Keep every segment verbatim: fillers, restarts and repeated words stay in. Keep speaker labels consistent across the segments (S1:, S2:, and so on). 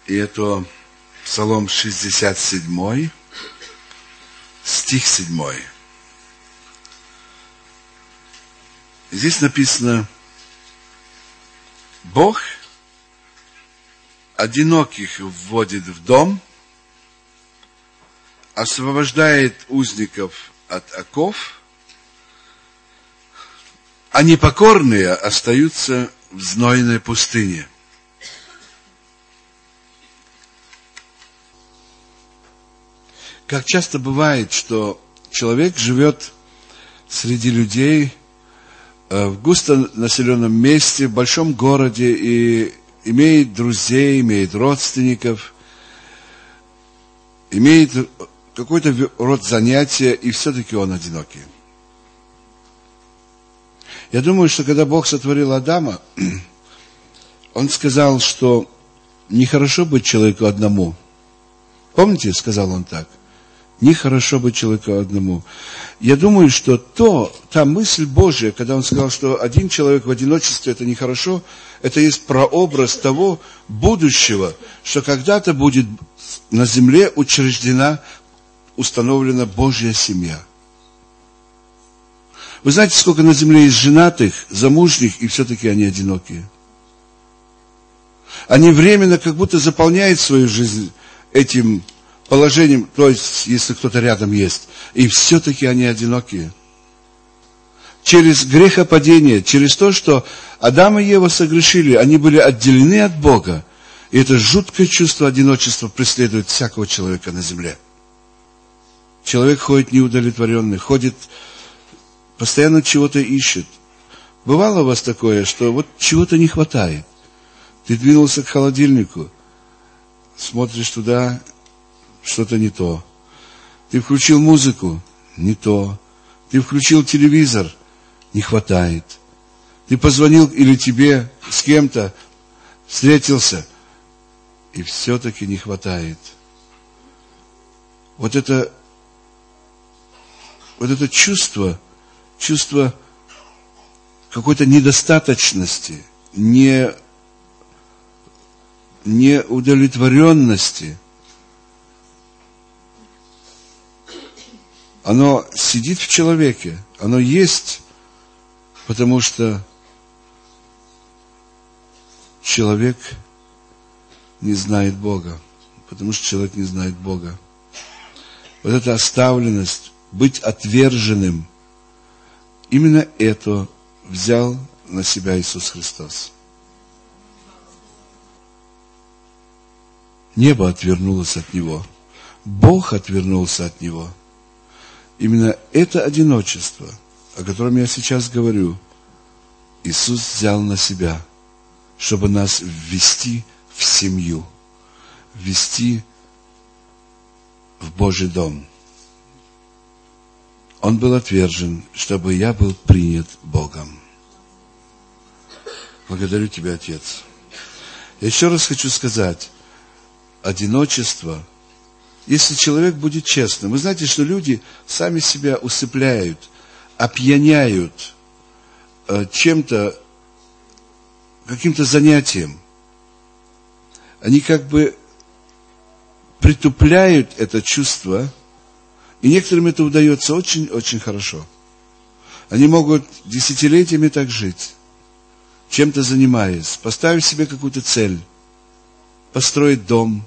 S1: И это Псалом шестьдесят семь, стих семь. Здесь написано: Бог одиноких вводит в дом, освобождает узников от оков, а непокорные остаются в знойной пустыне. Как часто бывает, что человек живет среди людей в густонаселенном месте, в большом городе, и имеет друзей, имеет родственников, имеет какой-то род занятия, и все-таки он одинокий. Я думаю, что когда Бог сотворил Адама, Он сказал, что нехорошо быть человеку одному. Помните, сказал Он так? Нехорошо быть человеку одному. Я думаю, что то, та мысль Божья, когда Он сказал, что один человек в одиночестве это нехорошо, это есть прообраз того будущего, что когда-то будет на земле учреждена, установлена Божья семья. Вы знаете, сколько на земле есть женатых, замужних, и все-таки они одинокие. Они временно как будто заполняют свою жизнь этим положением, то есть, если кто-то рядом есть, и все-таки они одинокие. Через грехопадение, через то, что Адам и Ева согрешили, они были отделены от Бога, и это жуткое чувство одиночества преследует всякого человека на земле. Человек ходит неудовлетворенный, ходит, постоянно чего-то ищет. Бывало у вас такое, что вот чего-то не хватает? Ты двинулся к холодильнику, смотришь туда, что-то не то. Ты включил музыку, не то. Ты включил телевизор, не хватает. Ты позвонил или тебе с кем-то встретился, и все-таки не хватает. Вот это, вот это чувство, чувство какой-то недостаточности, не, неудовлетворенности, оно сидит в человеке, оно есть, потому что человек не знает Бога, потому что человек не знает Бога. Вот эта оставленность, быть отверженным, именно это взял на себя Иисус Христос. Небо отвернулось от Него, Бог отвернулся от Него. Именно это одиночество, о котором я сейчас говорю, Иисус взял на себя, чтобы нас ввести в семью, ввести в Божий дом. Он был отвержен, чтобы я был принят Богом. Благодарю Тебя, Отец. Я еще раз хочу сказать, одиночество, если человек будет честным, вы знаете, что люди сами себя усыпляют, опьяняют э, чем-то, каким-то занятием. Они как бы притупляют это чувство, и некоторым это удается очень-очень хорошо. Они могут десятилетиями так жить, чем-то занимаясь, поставив себе какую-то цель, построить дом,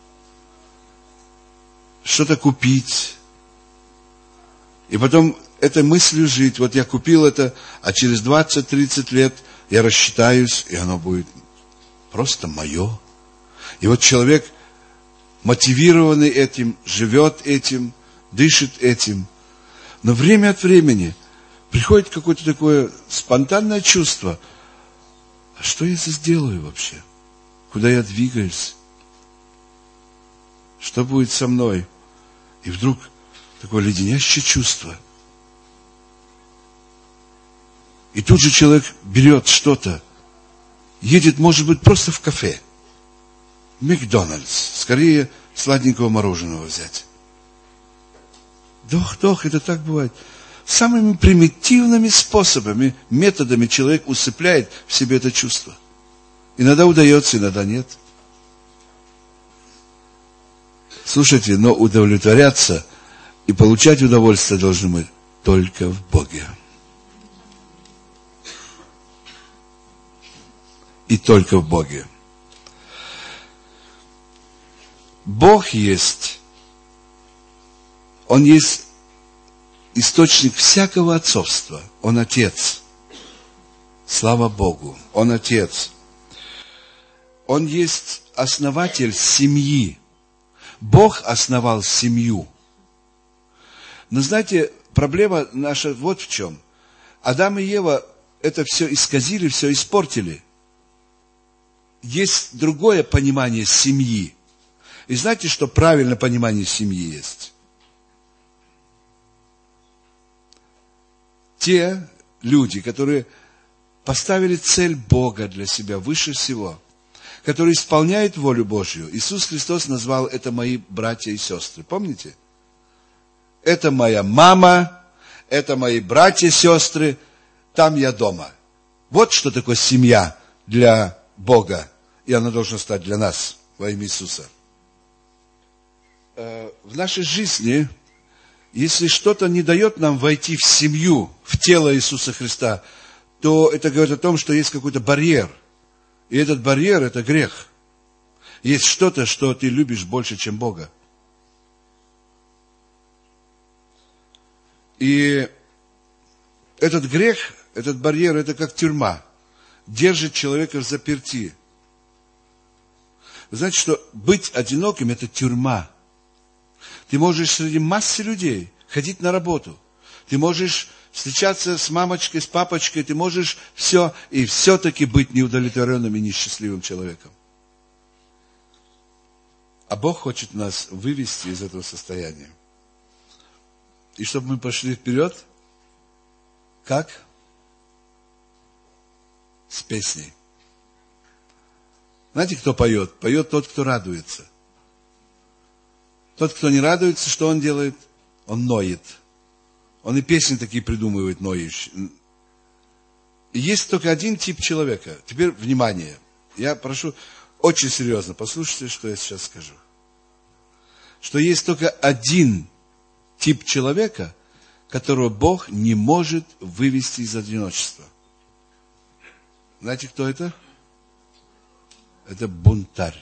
S1: что-то купить, и потом этой мыслью жить. Вот я купил это, а через двадцать-тридцать лет я рассчитаюсь, и оно будет просто мое. И вот человек, мотивированный этим, живет этим, дышит этим. Но время от времени приходит какое-то такое спонтанное чувство. А что я здесь делаю вообще? Куда я двигаюсь? Что будет со мной? И вдруг такое леденящее чувство. И тут же человек берет что-то, едет, может быть, просто в кафе, в Макдональдс, скорее сладенького мороженого взять. Дох-дох, это так бывает. Самыми примитивными способами, методами человек усыпляет в себе это чувство. Иногда удается, иногда нет. Слушайте, но удовлетворяться и получать удовольствие должны мы только в Боге. И только в Боге. Бог есть, Он есть источник всякого отцовства. Он Отец. Слава Богу, Он Отец. Он есть основатель семьи. Бог основал семью. Но знаете, проблема наша вот в чем. Адам и Ева это все исказили, все испортили. Есть другое понимание семьи. И знаете, что правильное понимание семьи есть? Те люди, которые поставили цель Бога для себя выше всего, которые исполняют волю Божью. Иисус Христос назвал это мои братья и сестры. Помните? Это моя мама, это мои братья и сестры, там я дома. Вот что такое семья для Бога. И она должна стать для нас во имя Иисуса. В нашей жизни, если что-то не дает нам войти в семью, в тело Иисуса Христа, то это говорит о том, что есть какой-то барьер. И этот барьер – это грех. Есть что-то, что ты любишь больше, чем Бога. И этот грех, этот барьер – это как тюрьма. Держит человека в заперти. Вы знаете, что быть одиноким – это тюрьма. Ты можешь среди массы людей ходить на работу. Ты можешь встречаться с мамочкой, с папочкой. Ты можешь все, и все-таки быть неудовлетворенным и несчастливым человеком. А Бог хочет нас вывести из этого состояния. И чтобы мы пошли вперед, как? С песней. Знаете, кто поет? Поет тот, кто радуется. Тот, кто не радуется, что он делает? Он ноет. Он и песни такие придумывает, ноющие. И есть только один тип человека. Теперь, внимание. Я прошу, очень серьезно, послушайте, что я сейчас скажу. Что есть только один тип человека, которого Бог не может вывести из одиночества. Знаете, кто это? Это бунтарь.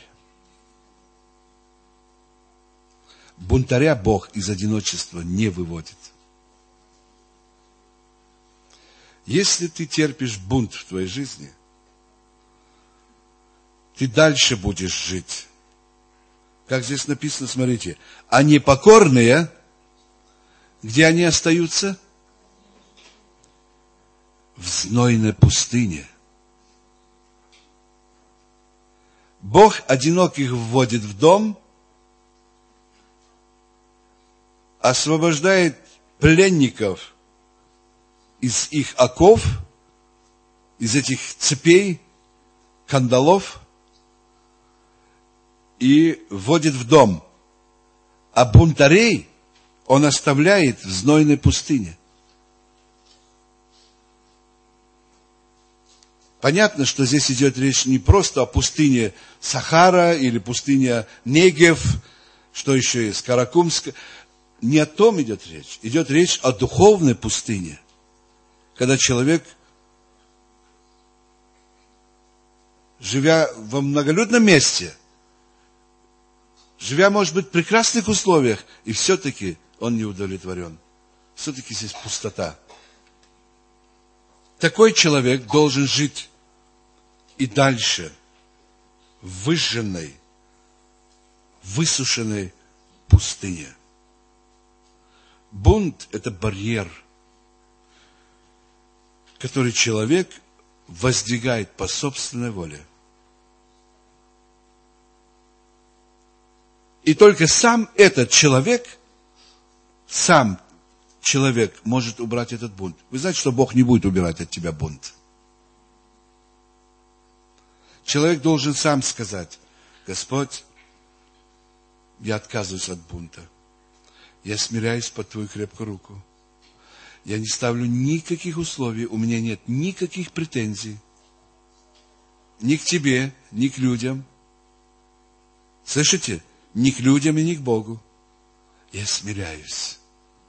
S1: Бунтаря Бог из одиночества не выводит. Если ты терпишь бунт в твоей жизни, ты дальше будешь жить. Как здесь написано, смотрите, а непокорные, где они остаются? В знойной пустыне. Бог одиноких вводит в дом, освобождает пленников из их оков, из этих цепей, кандалов, и вводит в дом. А бунтарей он оставляет в знойной пустыне. Понятно, что здесь идет речь не просто о пустыне Сахара или пустыне Негев, что еще есть, Каракумск. Не о том идет речь. Идет речь о духовной пустыне. Когда человек, живя во многолюдном месте, живя, может быть, в прекрасных условиях, и все-таки он не удовлетворен. Все-таки здесь пустота. Такой человек должен жить и дальше в выжженной, высушенной пустыне. Бунт – это барьер, который человек воздвигает по собственной воле. И только сам этот человек, сам человек может убрать этот бунт. Вы знаете, что Бог не будет убирать от тебя бунт. Человек должен сам сказать: Господь, я отказываюсь от бунта. Я смиряюсь под Твою крепкую руку. Я не ставлю никаких условий, у меня нет никаких претензий. Ни к Тебе, ни к людям. Слышите? ни к людям и ни к Богу. Я смиряюсь.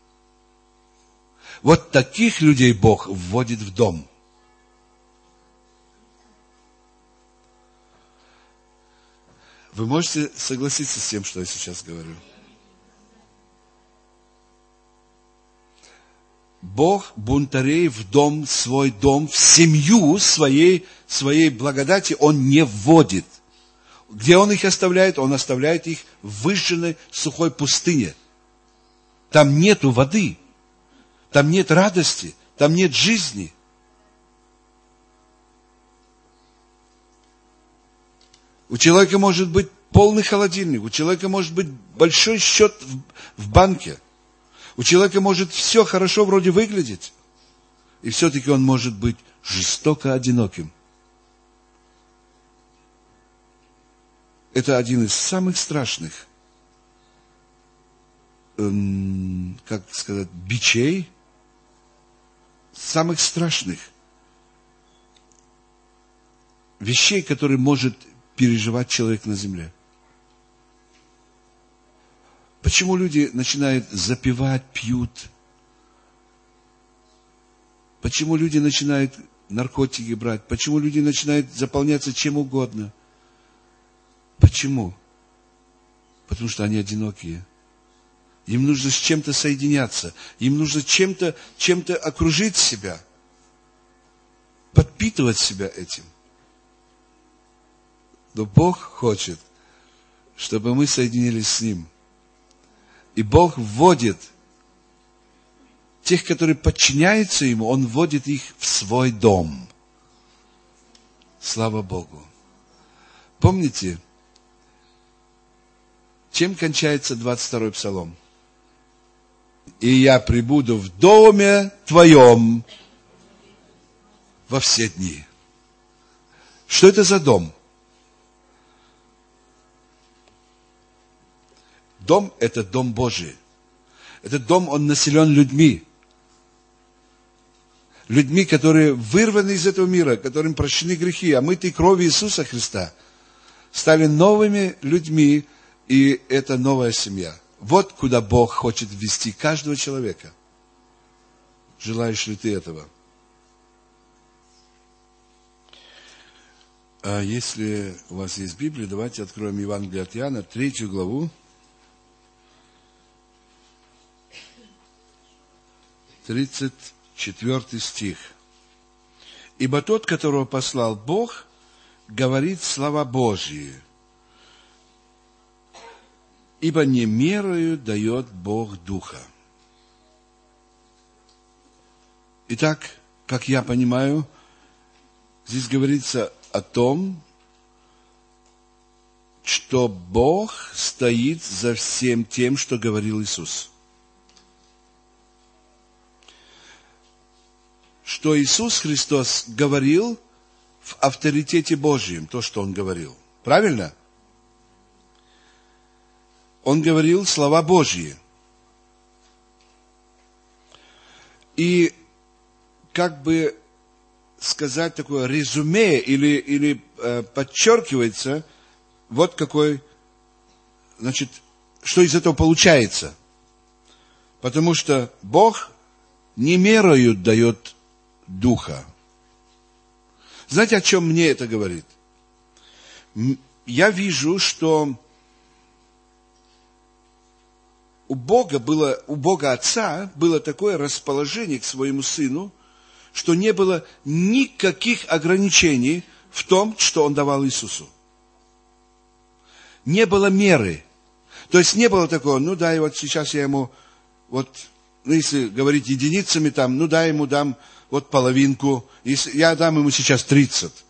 S1: Вот таких людей Бог вводит в дом. Вы можете согласиться с тем, что я сейчас говорю? Бог бунтарей в дом, свой дом, в семью своей, своей благодати Он не вводит. Где Он их оставляет? Он оставляет их в выжженной сухой пустыне. Там нету воды, там нет радости, там нет жизни. У человека может быть полный холодильник, у человека может быть большой счет в, в банке. У человека может все хорошо вроде выглядеть, и все-таки он может быть жестоко одиноким. Это один из самых страшных, эм, как сказать, бичей, самых страшных вещей, которые может переживать человек на земле. Почему люди начинают запивать, пьют? Почему люди начинают наркотики брать? Почему люди начинают заполняться чем угодно? Почему? Потому что они одинокие. Им нужно с чем-то соединяться. Им нужно чем-то, чем-то окружить себя. Подпитывать себя этим. Но Бог хочет, чтобы мы соединились с Ним. И Бог вводит тех, которые подчиняются Ему, Он вводит их в свой дом. Слава Богу. Помните, чем кончается двадцать второй Псалом? «И я пребуду в доме Твоем во все дни». Что это за дом? Дом – это дом Божий. Этот дом, он населен людьми. Людьми, которые вырваны из этого мира, которым прощены грехи, омыты кровью Иисуса Христа, стали новыми людьми, и это новая семья. Вот куда Бог хочет ввести каждого человека. Желаешь ли ты этого? А если у вас есть Библия, давайте откроем Евангелие от Иоанна, третью главу. тридцать четвёртый стих. «Ибо тот, которого послал Бог, говорит слова Божьи. Ибо не мерою дает Бог Духа». Итак, как я понимаю, здесь говорится о том, что Бог стоит за всем тем, что говорил Иисус. Что Иисус Христос говорил в авторитете Божьем, то, что Он говорил. Правильно? Он говорил слова Божьи. И как бы сказать такое резюме или, или э, подчеркивается, вот какой, значит, что из этого получается. Потому что Бог не мерою дает Духа. Знаете, о чем мне это говорит? Я вижу, что у Бога было, у Бога Отца было такое расположение к своему Сыну, что не было никаких ограничений в том, что Он давал Иисусу. Не было меры. То есть не было такого, ну дай вот сейчас я ему, вот, ну если говорить единицами там, ну дай ему дам вот половинку, если я дам ему сейчас тридцать.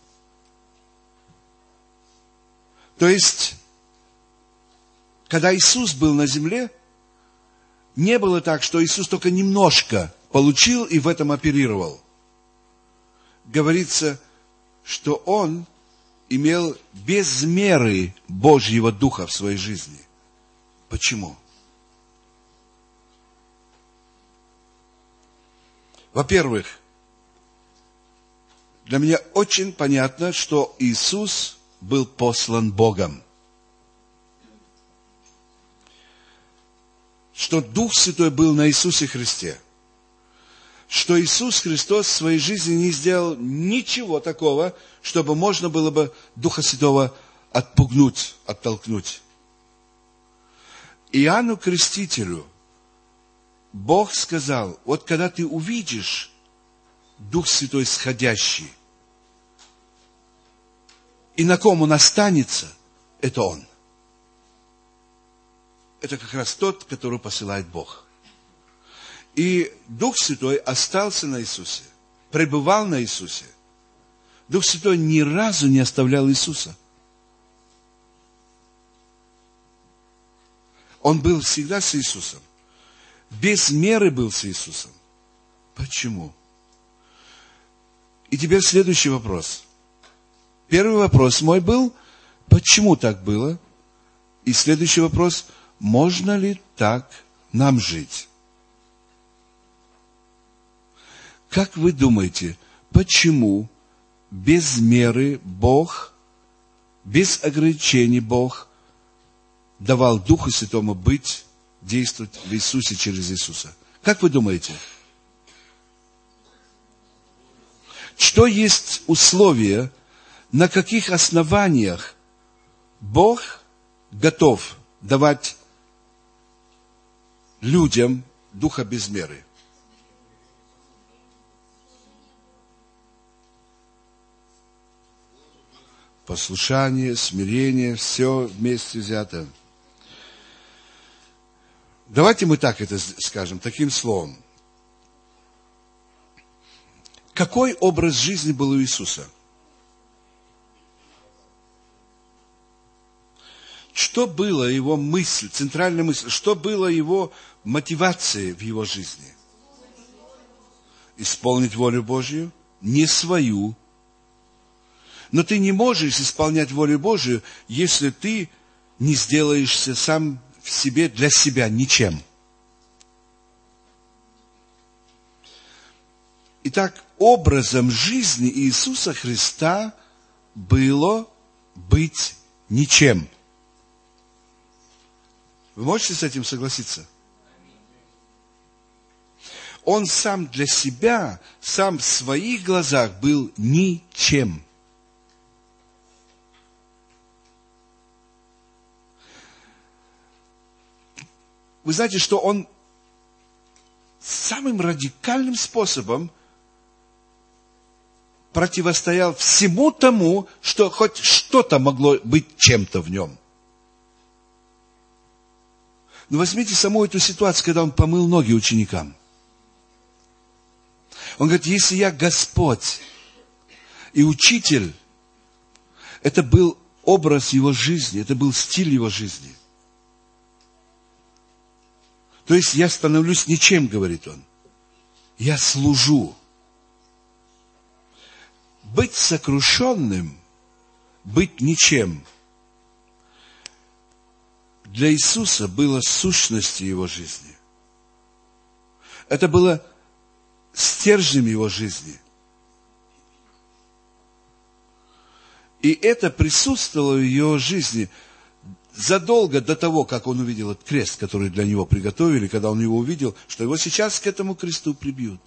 S1: То есть, когда Иисус был на земле, не было так, что Иисус только немножко получил и в этом оперировал. Говорится, что Он имел без меры Божьего Духа в своей жизни. Почему? Во-первых, для меня очень понятно, что Иисус был послан Богом. что Дух Святой был на Иисусе Христе, что Иисус Христос в своей жизни не сделал ничего такого, чтобы можно было бы Духа Святого отпугнуть, оттолкнуть. Иоанну Крестителю Бог сказал: вот когда ты увидишь Дух Святой сходящий, и на ком он останется, это он. Это как раз тот, которого посылает Бог. И Дух Святой остался на Иисусе, пребывал на Иисусе. Дух Святой ни разу не оставлял Иисуса. Он был всегда с Иисусом. Без меры был с Иисусом. Почему? И теперь следующий вопрос. Первый вопрос мой был, почему так было? И следующий вопрос, можно ли так нам жить? Как вы думаете, почему без меры Бог, без ограничений Бог давал Духу Святому быть, действовать в Иисусе через Иисуса? Как вы думаете? Что есть условия, на каких основаниях Бог готов давать людям Духа без меры? Послушание, смирение, все вместе взято. Давайте мы так это скажем, таким словом. Какой образ жизни был у Иисуса? Что было его мысль, центральная мысль, что было его мотивацией в его жизни? Исполнить волю Божью, не свою. Но ты не можешь исполнять волю Божию, если ты не сделаешься сам в себе для себя ничем. Итак, образом жизни Иисуса Христа было быть ничем. Вы можете с этим согласиться? Он сам для себя, сам в своих глазах был ничем. Вы знаете, что он самым радикальным способом противостоял всему тому, что хоть что-то могло быть чем-то в нем. Но возьмите саму эту ситуацию, когда он помыл ноги ученикам. Он говорит, если я Господь и Учитель, это был образ его жизни, это был стиль его жизни. То есть я становлюсь ничем, говорит он. Я служу. Быть сокрушенным, быть ничем, для Иисуса было сущностью его жизни. Это было стержнем его жизни. И это присутствовало в его жизни задолго до того, как он увидел этот крест, который для него приготовили, когда он его увидел, что его сейчас к этому кресту прибьют.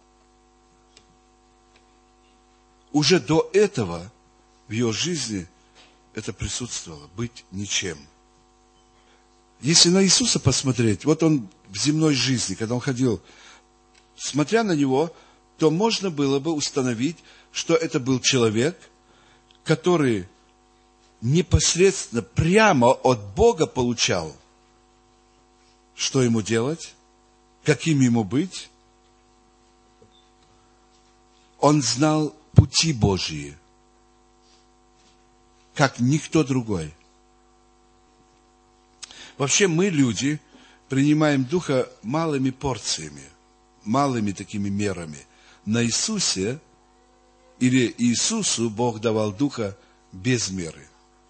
S1: Уже до этого в его жизни это присутствовало, быть ничем. Если на Иисуса посмотреть, вот он в земной жизни, когда он ходил, смотря на него, то можно было бы установить, что это был человек, который непосредственно, прямо от Бога получал, что ему делать, каким ему быть. Он знал пути Божьи, как никто другой. Вообще мы, люди, принимаем Духа малыми порциями, малыми такими мерами. На Иисусе или Иисусу Бог давал Духа без меры.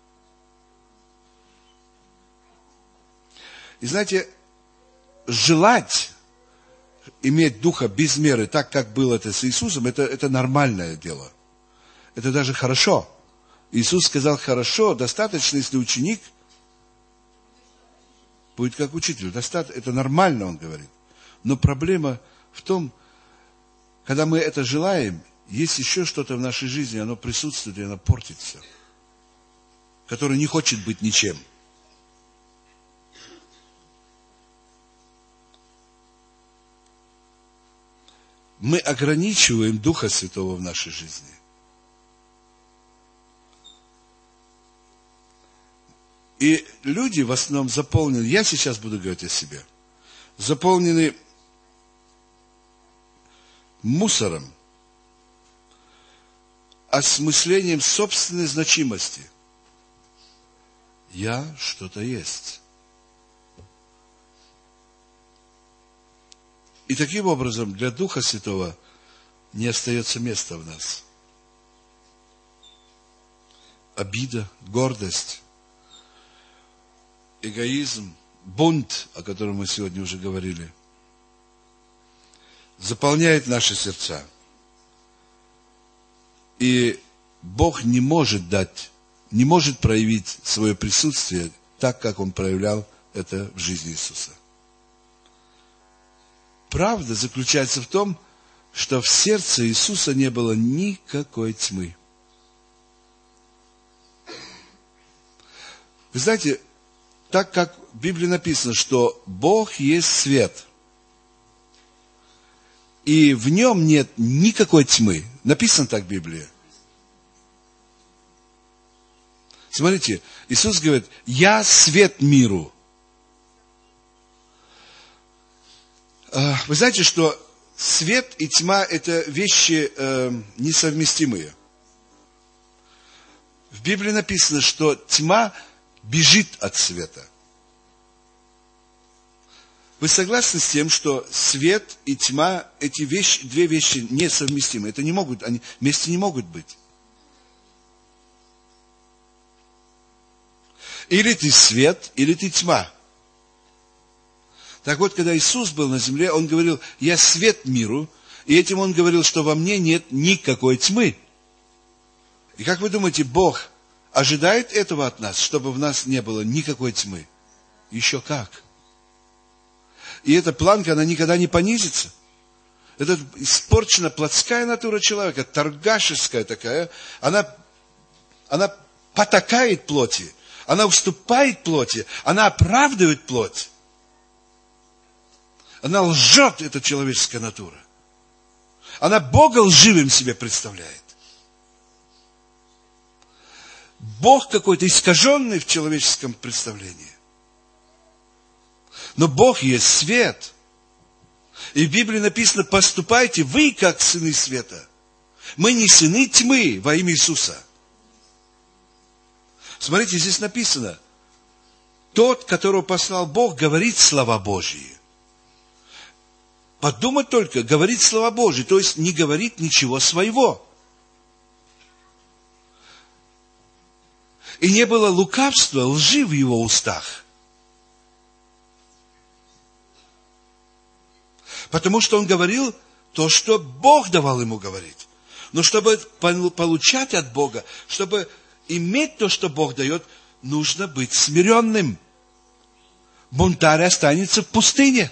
S1: И знаете, желать иметь Духа без меры, так как было это с Иисусом, это, это нормальное дело. Это даже хорошо. Иисус сказал, хорошо, достаточно, если ученик будет как учитель. Достаточно, это нормально, он говорит. Но проблема в том, когда мы это желаем, есть еще что-то в нашей жизни, оно присутствует, и оно портит все. Которое не хочет быть ничем. Мы ограничиваем Духа Святого в нашей жизни. И люди в основном заполнены, я сейчас буду говорить о себе, заполнены мусором, осмыслением собственной значимости. Я что-то есть. И таким образом для Духа Святого не остается места в нас. Обида, гордость, эгоизм, бунт, о котором мы сегодня уже говорили, заполняет наши сердца. И Бог не может дать, не может проявить свое присутствие так, как Он проявлял это в жизни Иисуса. Правда заключается в том, что в сердце Иисуса не было никакой тьмы. Вы знаете, так как в Библии написано, что Бог есть свет, и в нем нет никакой тьмы. Написано так в Библии. Смотрите, Иисус говорит, я свет миру. Вы знаете, что свет и тьма – это вещи э, несовместимые. В Библии написано, что тьма бежит от света. Вы согласны с тем, что свет и тьма – эти вещи, две вещи несовместимы? Это не могут, они вместе не могут быть. Или ты свет, или ты тьма. Так вот, когда Иисус был на земле, Он говорил, я свет миру, и этим Он говорил, что во мне нет никакой тьмы. И как вы думаете, Бог ожидает этого от нас, чтобы в нас не было никакой тьмы? Еще как. И эта планка, она никогда не понизится. Это испорчена плотская натура человека, торгашеская такая, она, она потакает плоти, она уступает плоти, она оправдывает плоть. Она лжет, эта человеческая натура. Она Бога лживым себе представляет. Бог какой-то искаженный в человеческом представлении. Но Бог есть свет. И в Библии написано, поступайте вы, как сыны света. Мы не сыны тьмы во имя Иисуса. Смотрите, здесь написано, тот, которого послал Бог, говорит слова Божьи. Подумать только, говорит слова Божьи, то есть не говорит ничего своего. И не было лукавства, лжи в его устах. Потому что он говорил то, что Бог давал ему говорить. Но чтобы получать от Бога, чтобы иметь то, что Бог дает, нужно быть смиренным. Бунтарь останется в пустыне.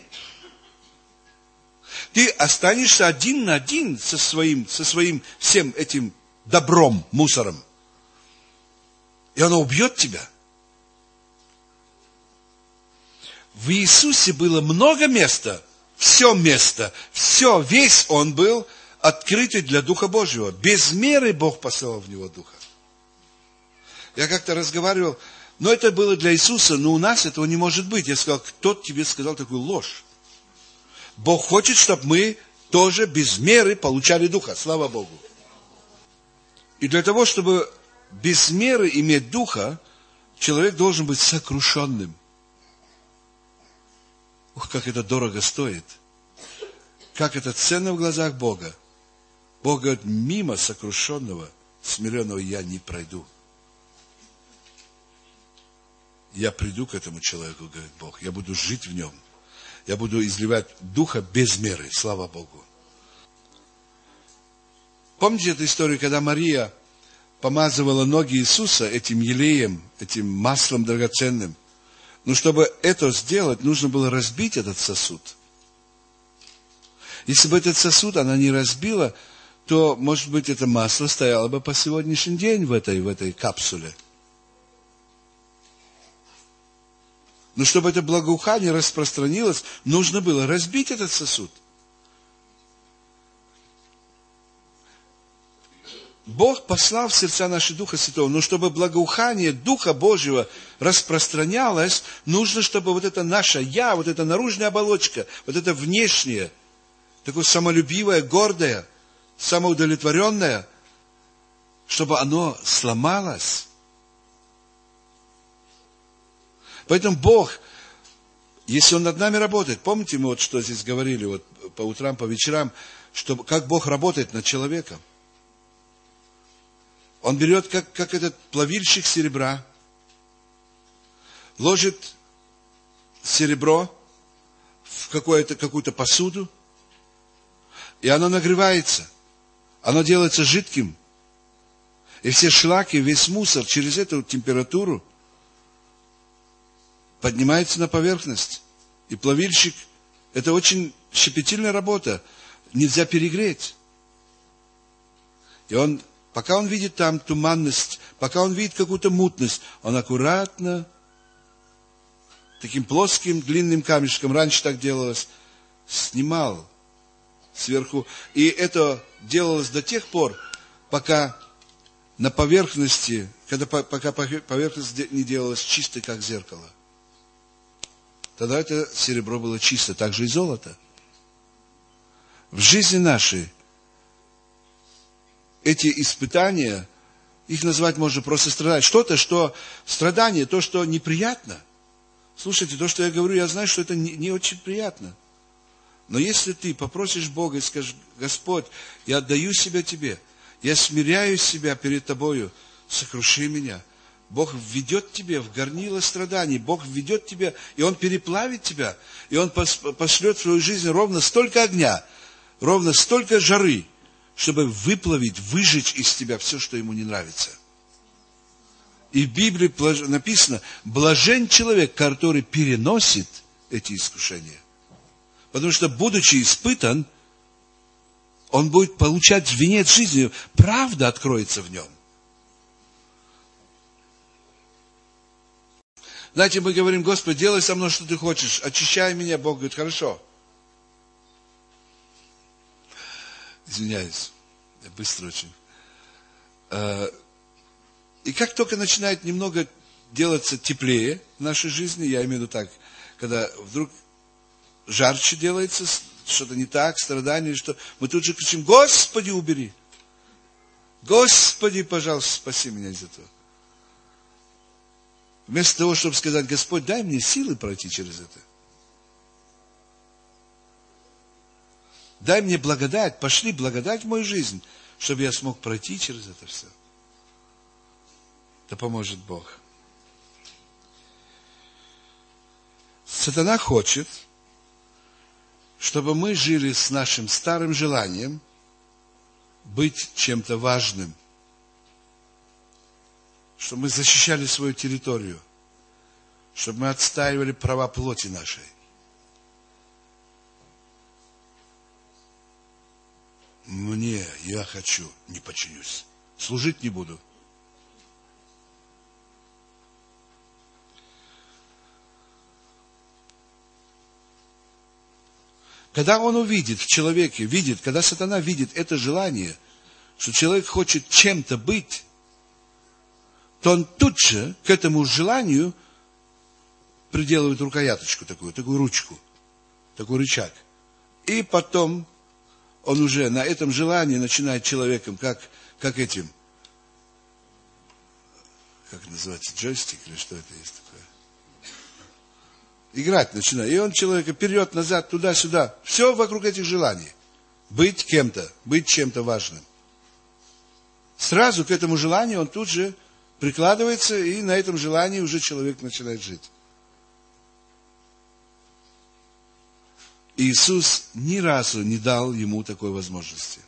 S1: Ты останешься один на один со своим, со своим всем этим добром, мусором. И оно убьет тебя. В Иисусе было много места, все место, все, весь Он был открытый для Духа Божьего. Без меры Бог послал в Него Духа. Я как-то разговаривал, но это было для Иисуса, но у нас этого не может быть. Я сказал, кто тебе сказал такую ложь? Бог хочет, чтобы мы тоже без меры получали Духа. Слава Богу. И для того, чтобы без меры иметь Духа, человек должен быть сокрушенным. Ух, как это дорого стоит. Как это ценно в глазах Бога. Бог говорит, мимо сокрушенного, смиренного я не пройду. Я приду к этому человеку, говорит Бог. Я буду жить в нем. Я буду изливать Духа без меры. Слава Богу. Помните эту историю, когда Мария помазывала ноги Иисуса этим елеем, этим маслом драгоценным? Но чтобы это сделать, нужно было разбить этот сосуд. Если бы этот сосуд она не разбила, то, может быть, это масло стояло бы по сегодняшний день в этой, в этой капсуле. Но чтобы это благоухание распространилось, нужно было разбить этот сосуд. Бог послал в сердца наши Духа Святого, но чтобы благоухание Духа Божьего распространялось, нужно, чтобы вот это наше «я», вот эта наружная оболочка, вот это внешнее, такое самолюбивое, гордое, самоудовлетворенное, чтобы оно сломалось. Поэтому Бог, если Он над нами работает, помните, мы вот что здесь говорили вот по утрам, по вечерам, что, как Бог работает над человеком. Он берет, как, как этот плавильщик серебра, ложит серебро в какую-то, какую-то посуду, и оно нагревается, оно делается жидким. И все шлаки, весь мусор через эту температуру поднимается на поверхность. И плавильщик, это очень щепетильная работа, нельзя перегреть. И он... Пока он видит там туманность, пока он видит какую-то мутность, он аккуратно, таким плоским, длинным камешком, раньше так делалось, снимал сверху. И это делалось до тех пор, пока на поверхности, когда, пока поверхность не делалась чистой, как зеркало. Тогда это серебро было чисто, так же и золото. В жизни нашей эти испытания, их назвать можно просто страдать. Что-то, что страдание, то, что неприятно. Слушайте, то, что я говорю, я знаю, что это не, не очень приятно. Но если ты попросишь Бога и скажешь: Господь, я отдаю себя Тебе, я смиряю себя перед Тобою, сокруши меня. Бог введет тебя в горнило страданий, Бог введет тебя, и Он переплавит тебя, и Он пошлет в свою жизнь ровно столько огня, ровно столько жары, чтобы выплавить, выжечь из тебя все, что ему не нравится. И в Библии написано: блажен человек, который переносит эти искушения. Потому что, будучи испытан, он будет получать венец жизни, правда откроется в нем. Знаете, мы говорим: Господи, делай со мной, что ты хочешь, очищай меня. Бог говорит: хорошо. Извиняюсь, я быстро очень. И как только начинает немного делаться теплее в нашей жизни, я имею в виду так, когда вдруг жарче делается, что-то не так, страдания, что мы тут же кричим: Господи, убери! Господи, пожалуйста, спаси меня из этого. Вместо того, чтобы сказать: Господь, дай мне силы пройти через это. Дай мне благодать, пошли благодать в мою жизнь, чтобы я смог пройти через это все. Да поможет Бог. Сатана хочет, чтобы мы жили с нашим старым желанием быть чем-то важным. Чтобы мы защищали свою территорию. Чтобы мы отстаивали права плоти нашей. Мне, я хочу, не подчинюсь. Служить не буду. Когда он увидит в человеке, видит, когда сатана видит это желание, что человек хочет чем-то быть, то он тут же к этому желанию приделывает рукояточку такую, такую ручку, такой рычаг. И потом он уже на этом желании начинает человеком, как, как этим, как называется, джойстик или что это есть такое? Играть начинает. И он человека вперед, назад, туда-сюда. Все вокруг этих желаний. Быть кем-то, быть чем-то важным. Сразу к этому желанию он тут же прикладывается, и на этом желании уже человек начинает жить. Иисус ни разу не дал ему такой возможности.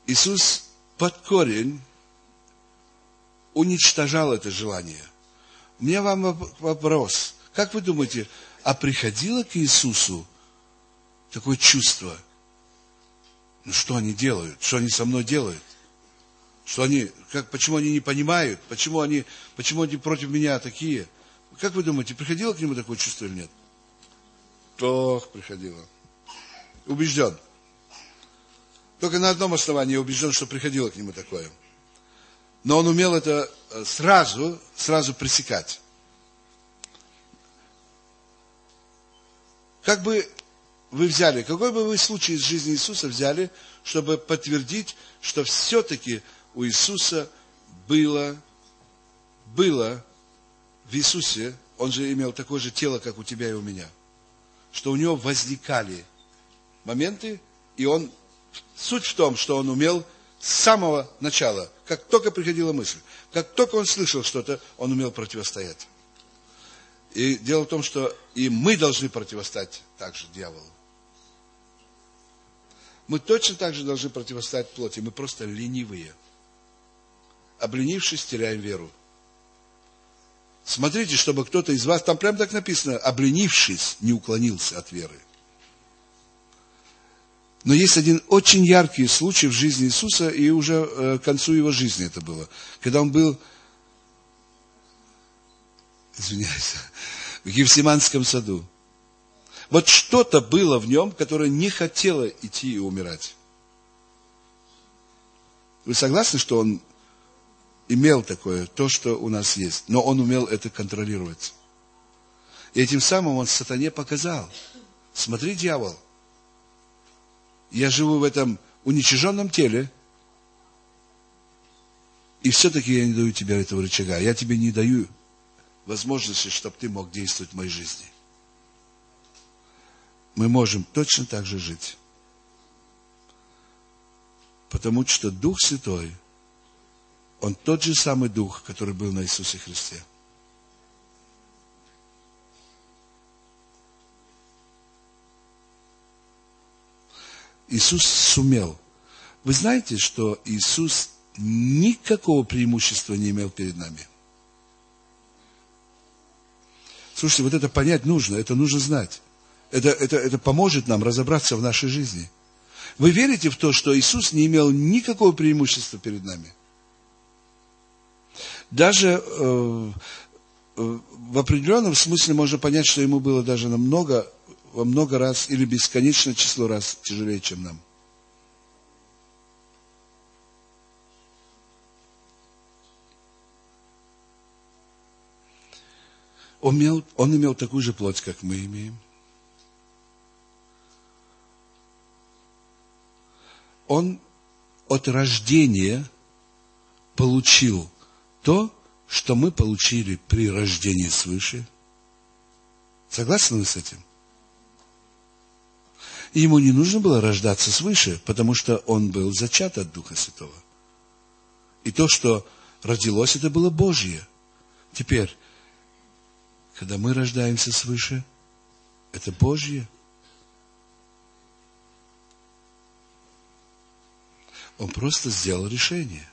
S1: Иисус под корень уничтожал это желание. У меня вам вопрос. Как вы думаете, а приходило к Иисусу такое чувство? Ну что они делают? Что они со мной делают? Что они, как, почему они не понимают? Почему они, почему они против меня такие? Как вы думаете, приходило к нему такое чувство или нет? Ох, приходило. Убежден. Только на одном основании я убежден, что приходило к нему такое. Но он умел это сразу, сразу пресекать. Как бы вы взяли, какой бы вы случай из жизни Иисуса взяли, чтобы подтвердить, что все-таки у Иисуса было, было в Иисусе, он же имел такое же тело, как у тебя и у меня, что у него возникали моменты, и он, суть в том, что он умел с самого начала, как только приходила мысль, как только он слышал что-то, он умел противостоять. И дело в том, что и мы должны противостоять также дьяволу. Мы точно так же должны противостоять плоти, мы просто ленивые. Обленившись, теряем веру. Смотрите, чтобы кто-то из вас, там прям так написано, обленившись, не уклонился от веры. Но есть один очень яркий случай в жизни Иисуса, и уже э, к концу его жизни это было. Когда он был, извиняюсь, в Гефсиманском саду. Вот что-то было в нем, которое не хотело идти и умирать. Вы согласны, что он имел такое, то, что у нас есть, но он умел это контролировать. И этим самым он сатане показал. Смотри, дьявол, я живу в этом уничиженном теле, и все-таки я не даю тебе этого рычага. Я тебе не даю возможности, чтобы ты мог действовать в моей жизни. Мы можем точно так же жить. Потому что Дух Святой, Он тот же самый Дух, который был на Иисусе Христе. Иисус сумел. Вы знаете, что Иисус никакого преимущества не имел перед нами? Слушайте, вот это понять нужно, это нужно знать. Это, это, это поможет нам разобраться в нашей жизни. Вы верите в то, что Иисус не имел никакого преимущества перед нами? Даже э, э, в определенном смысле можно понять, что ему было даже намного, во много раз или бесконечное число раз тяжелее, чем нам. Он имел, он имел такую же плоть, как мы имеем. Он от рождения получил то, что мы получили при рождении свыше. Согласны вы с этим? И ему не нужно было рождаться свыше, потому что он был зачат от Духа Святого. И то, что родилось, это было Божье. Теперь, когда мы рождаемся свыше, это Божье. Он просто сделал решение.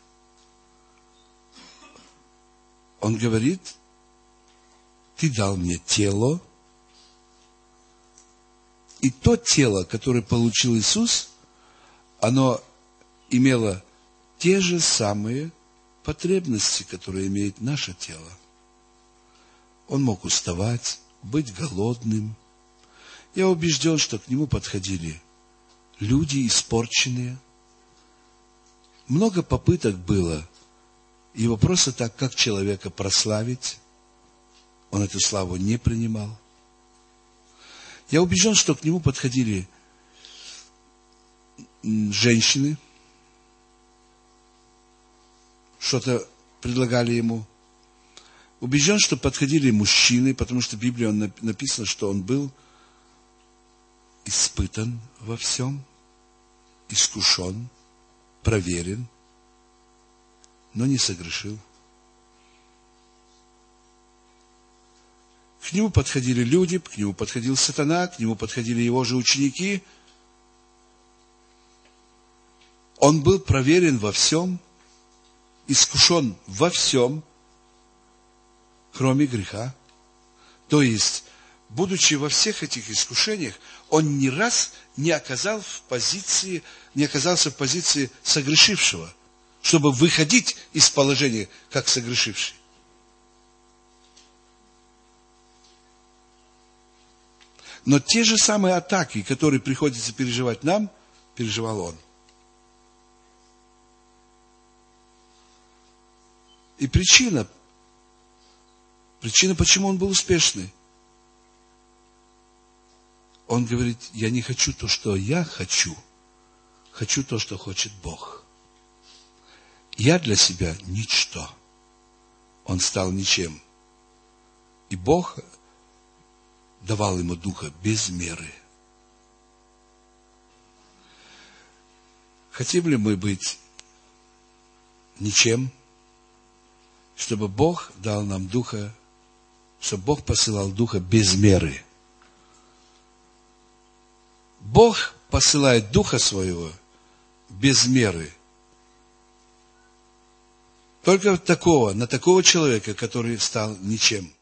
S1: Он говорит, ты дал мне тело, и то тело, которое получил Иисус, оно имело те же самые потребности, которые имеет наше тело. Он мог уставать, быть голодным. Я убежден, что к нему подходили люди испорченные. Много попыток было его просто так, как человека, прославить. Он эту славу не принимал. Я убежден, что к нему подходили женщины, что-то предлагали ему. Убежден, что подходили мужчины, потому что в Библии он написано, что он был испытан во всем, искушен, проверен, но не согрешил. К нему подходили люди, к нему подходил сатана, к нему подходили его же ученики. Он был проверен во всем, искушен во всем. кроме греха. То есть, будучи во всех этих искушениях, он ни раз не оказал в позиции, не оказался в позиции согрешившего, чтобы выходить из положения как согрешивший. Но те же самые атаки, которые приходится переживать нам, переживал он. И причина, причина, почему он был успешный. Он говорит, я не хочу то, что я хочу, хочу то, что хочет Бог. Я для себя ничто. Он стал ничем. И Бог давал ему духа без меры. Хотим ли мы быть ничем, чтобы Бог дал нам духа, чтобы Бог посылал духа без меры? Бог посылает духа своего без меры. Только такого, на такого человека, который стал ничем.